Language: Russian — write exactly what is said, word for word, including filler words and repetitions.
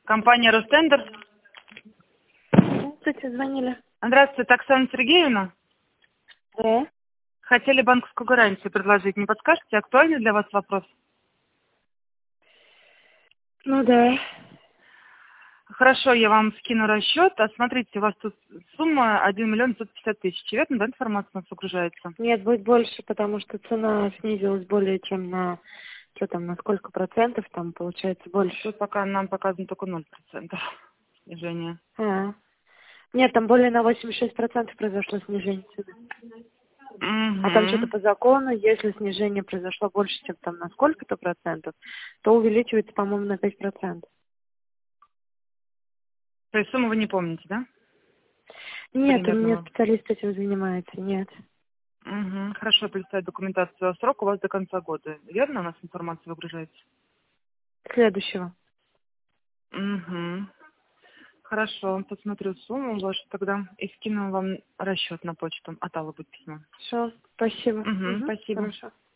Компания «Ростендер». Здравствуйте, звонили. Здравствуйте, Оксана Сергеевна. Да. Хотели банковскую гарантию предложить. Не подскажете, актуальный для вас вопрос? Ну да. Хорошо, я вам скину расчет. А смотрите, у вас тут сумма один миллион сто пятьдесят тысяч. Верно, да, информация у нас загружается? Нет, будет больше, потому что цена снизилась более чем на, что там, на сколько процентов, там получается больше. Тут пока нам показано только ноль процентов снижения. А. Нет, там более на восемьдесят шесть процентов произошло снижение цены. А там что-то Угу. по закону, если снижение произошло больше, чем там на сколько-то процентов, то увеличивается, по-моему, на пять процентов. То есть сумму вы не помните, да? Нет, у меня Примерно. специалист этим занимается, нет. Угу. Хорошо, представить документацию. Срок у вас до конца года. Верно у нас информация выгружается? Следующего. Угу. Хорошо, посмотрю сумму вашу тогда и скину вам расчет на почту. От Аллы будет письмо. Все, спасибо. Угу, Мгм, спасибо. хорошо.